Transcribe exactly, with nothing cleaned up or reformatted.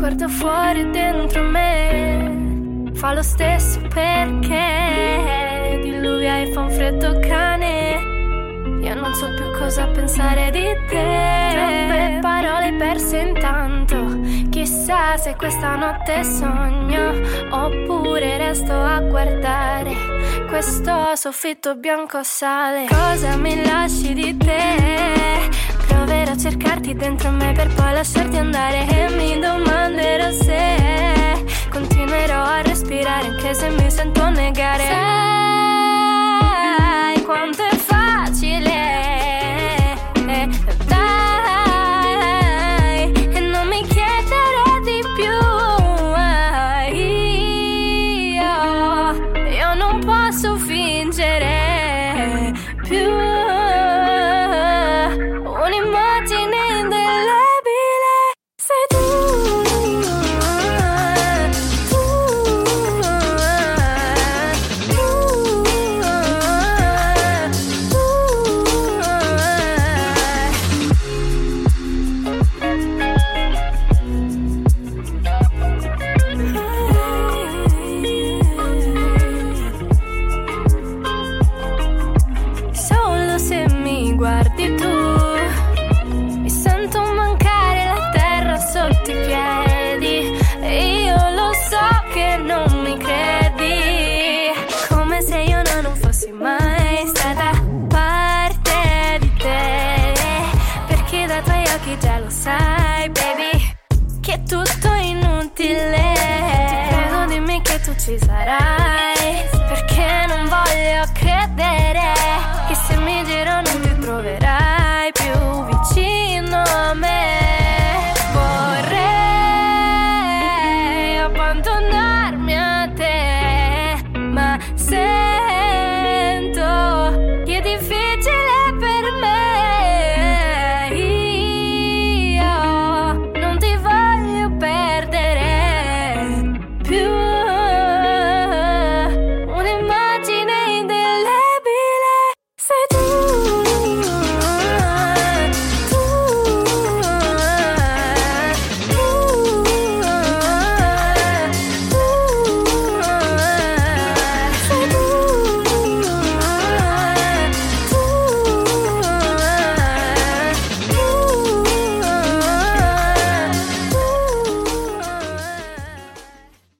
guardo fuori dentro me, fa lo stesso perché diluvia e fa un freddo cane. Io non so più cosa pensare di te, troppe parole perse intanto. Chissà se questa notte sogno oppure resto a guardare questo soffitto bianco sale. Cosa mi lasci di te? Proverò a cercarti dentro me per poi lasciarti andare.